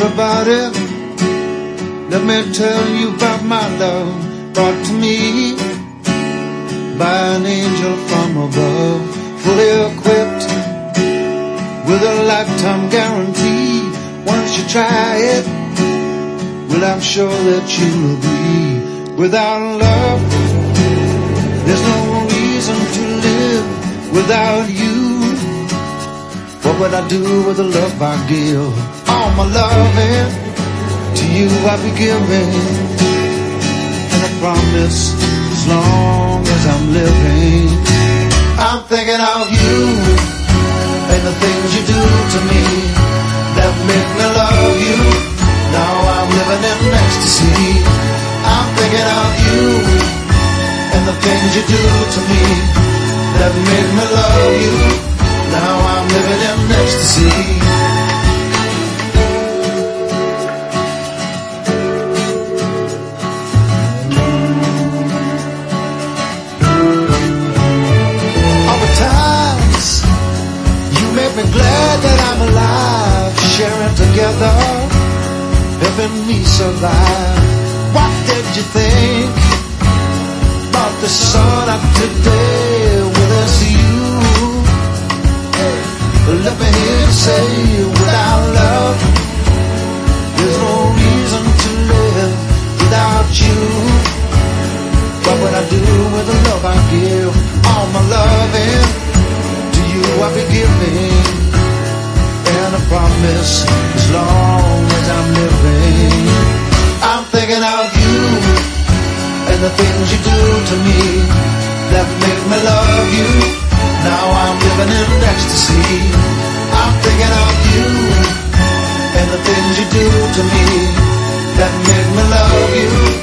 everybody, let me tell you about my love brought to me by an angel from above, fully equipped with a lifetime guarantee. Once you try it, well, I'm sure that you'll agree. Without love, there's no reason to live. Without you, what would I do with the love I give? All my loving to you I be giving, and I promise as long as I'm living, I'm thinking of you and the things you do to me that make me love you. Now I'm living in ecstasy. I'm thinking of you and the things you do to me that make me love you. Now I'm living in ecstasy. All the times you make me glad that I'm alive, sharing together, helping me survive. What did you think about the sun of today? Well, it's you. Let me hear you say, without love, there's no reason to live. Without you, what would I do with the love I give? All my loving to you I be giving, and I promise as long as I'm living, I'm thinking of you and the things you do to me that make me love you. Now I'm living in ecstasy. I'm thinking of you and the things you do to me that make me love you.